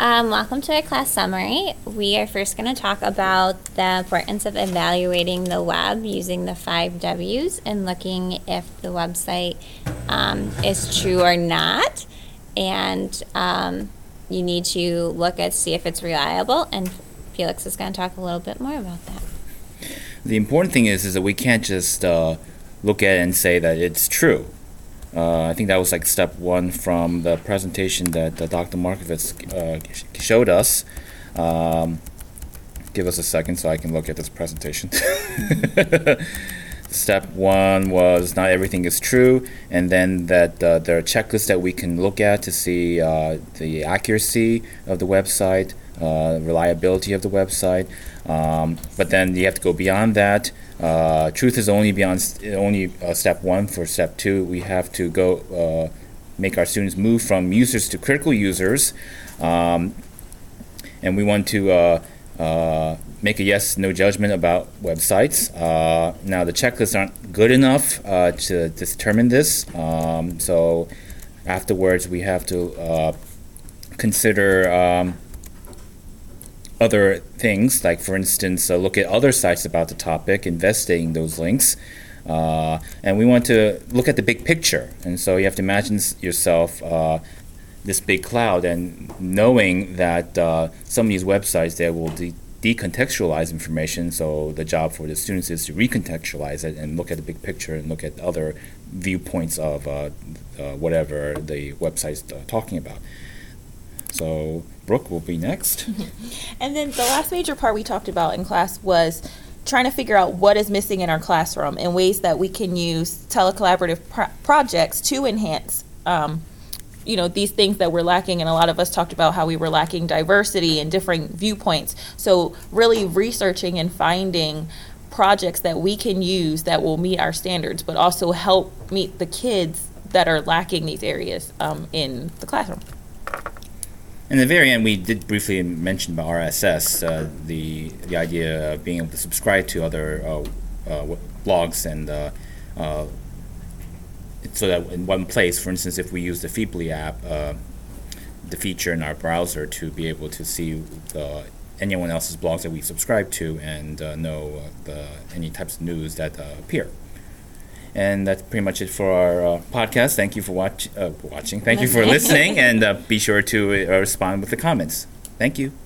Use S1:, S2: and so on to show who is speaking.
S1: Welcome to our class summary. We are first going to talk about the importance of evaluating the web using the 5 W's and looking if the website is true or not. And you need to look at see if it's reliable. And Felix is going to talk a little bit more about that.
S2: The important thing is that we can't just look at it and say that it's true. I think that was like step 1 from the presentation that Dr. Markovitz showed us. Give us a second so I can look at this presentation. Step 1 was not everything is true, and then that there are checklists that we can look at to see the accuracy of the website, reliability of the website. But then you have to go beyond that. Truth is only step 1. For step 2, we have to go make our students move from users to critical users, and we want to make a yes/no judgment about websites. Now, the checklists aren't good enough to determine this, so afterwards we have to consider other things, like for instance, look at other sites about the topic, investigating those links, and we want to look at the big picture. And so you have to imagine yourself this big cloud, and knowing that some of these websites that will decontextualize information. So the job for the students is to recontextualize it and look at the big picture and look at other viewpoints of whatever the website's talking about. So Brooke will be next.
S3: And then the last major part we talked about in class was trying to figure out what is missing in our classroom and ways that we can use telecollaborative projects to enhance these things that we're lacking. And a lot of us talked about how we were lacking diversity and different viewpoints. So really researching and finding projects that we can use that will meet our standards, but also help meet the kids that are lacking these areas in the classroom.
S2: In the very end, we did briefly mention about RSS, the idea of being able to subscribe to other blogs, and so that in one place, for instance, if we use the Feedly app, the feature in our browser to be able to see anyone else's blogs that we subscribe to and know any types of news that appear. And that's pretty much it for our podcast. Thank you for watching. Thank you for listening, and be sure to respond with the comments. Thank you.